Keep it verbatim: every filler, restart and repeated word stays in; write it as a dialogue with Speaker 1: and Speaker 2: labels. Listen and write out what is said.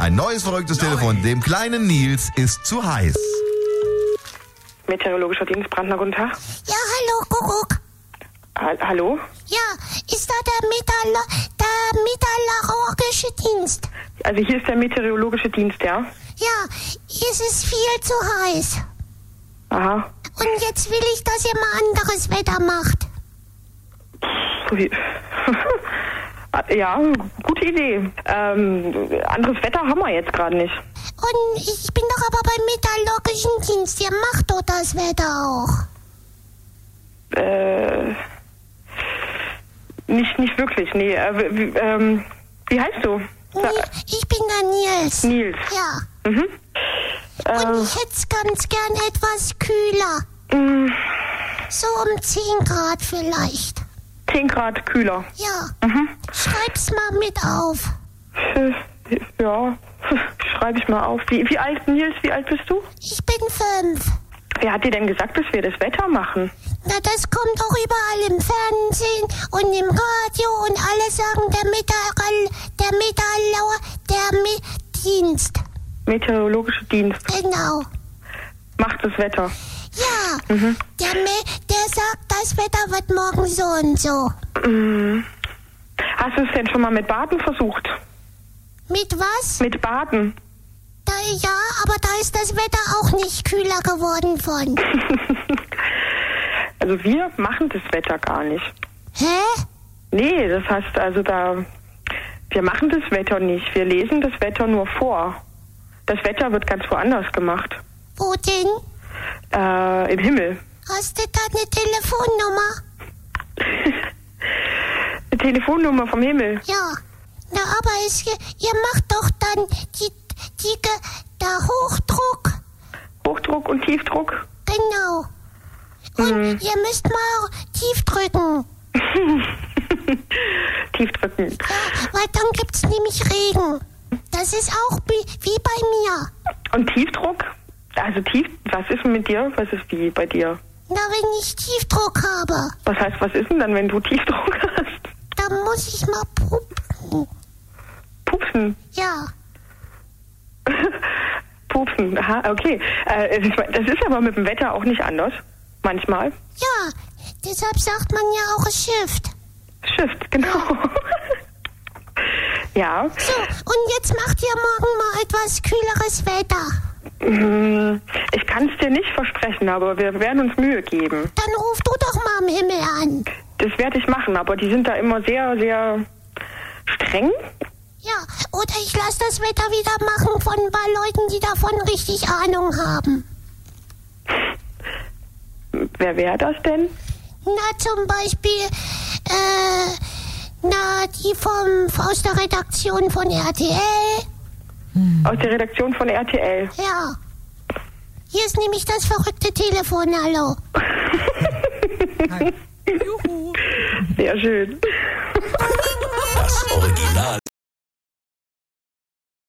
Speaker 1: Ein neues verrücktes Telefon. Dem kleinen Nils ist zu heiß.
Speaker 2: Meteorologischer Dienst, Brandner, guten Tag.
Speaker 3: Ja, hallo, Kuckuck.
Speaker 2: Ha hallo?
Speaker 3: Ja, ist da der, Metall der meteorologische Dienst?
Speaker 2: Also hier ist der Meteorologische Dienst, ja?
Speaker 3: Ja, es ist viel zu heiß.
Speaker 2: Aha.
Speaker 3: Und jetzt will ich, dass ihr mal anderes Wetter macht.
Speaker 2: Ja, gute Idee. Ähm, anderes Wetter haben wir jetzt gerade nicht.
Speaker 3: Und ich bin doch aber beim meteorologischen Dienst. Ihr macht doch das Wetter auch.
Speaker 2: Äh, nicht, nicht wirklich, nee. Äh, wie, ähm, wie heißt du?
Speaker 3: Nee, ich bin der Nils.
Speaker 2: Nils.
Speaker 3: Ja.
Speaker 2: Mhm.
Speaker 3: Und ich hätte es ganz gern etwas kühler.
Speaker 2: Ähm,
Speaker 3: So um zehn Grad vielleicht.
Speaker 2: zehn Grad kühler.
Speaker 3: Ja.
Speaker 2: Mhm.
Speaker 3: Schreib's mal mit auf.
Speaker 2: Äh, Ja, schreibe ich mal auf. Wie, wie alt, Nils, wie alt bist du?
Speaker 3: Ich bin fünf.
Speaker 2: Wer hat dir denn gesagt, dass wir das Wetter machen?
Speaker 3: Na, das kommt auch überall im Fernsehen und im Radio und alle sagen, der Meteorol, der Meteorolo, der Me Dienst.
Speaker 2: Meteorologische Dienst.
Speaker 3: Genau.
Speaker 2: Macht das Wetter.
Speaker 3: Ja,
Speaker 2: Mhm.
Speaker 3: der, Me der sagt, das Wetter wird morgen so und so.
Speaker 2: Mhm. Hast du es denn schon mal mit Baden versucht?
Speaker 3: Mit was?
Speaker 2: Mit Baden?
Speaker 3: Da, ja, aber da ist das Wetter auch nicht kühler geworden von.
Speaker 2: Also wir machen das Wetter gar nicht.
Speaker 3: Hä?
Speaker 2: Nee, das heißt also da, wir machen das Wetter nicht. Wir lesen das Wetter nur vor. Das Wetter wird ganz woanders gemacht.
Speaker 3: Wo denn?
Speaker 2: Äh, im Himmel.
Speaker 3: Hast du da eine Telefonnummer?
Speaker 2: Eine Telefonnummer vom Himmel.
Speaker 3: Ja. Na, aber es, ihr macht doch dann die, die, der Hochdruck.
Speaker 2: Hochdruck und Tiefdruck.
Speaker 3: Genau. Und
Speaker 2: Mhm.
Speaker 3: ihr müsst mal tief drücken.
Speaker 2: Tief drücken.
Speaker 3: Ja, weil dann gibt's nämlich Regen. Das ist auch wie, wie bei mir.
Speaker 2: Und Tiefdruck? Also tief, was ist denn mit dir? Was ist wie bei dir?
Speaker 3: Na, wenn ich Tiefdruck habe,
Speaker 2: Was heißt, was ist denn dann, wenn du Tiefdruck hast?
Speaker 3: dann muss ich mal pupsen.
Speaker 2: Pupsen.
Speaker 3: Ja.
Speaker 2: Pupsen, aha, okay. Äh, das ist aber mit dem Wetter auch nicht anders. Manchmal.
Speaker 3: Ja, deshalb sagt man ja auch es Shift.
Speaker 2: Shift, genau. Ja.
Speaker 3: So, und jetzt macht ihr morgen mal etwas kühleres Wetter.
Speaker 2: Mm, Ich kann es dir nicht versprechen, aber wir werden uns Mühe geben.
Speaker 3: Dann ruf du doch mal am Himmel an.
Speaker 2: Das werde ich machen, aber die sind da immer sehr, sehr streng.
Speaker 3: Ja, oder ich lasse das Wetter wieder machen von ein paar Leuten, die davon richtig Ahnung haben.
Speaker 2: Wer wäre das denn?
Speaker 3: Na, zum Beispiel, äh, na, die vom, aus der Redaktion von R T L.
Speaker 2: Aus der Redaktion von R T L.
Speaker 3: Ja. Hier ist nämlich das verrückte Telefon, hallo.
Speaker 4: Juhu.
Speaker 2: Sehr schön.
Speaker 5: Das Original.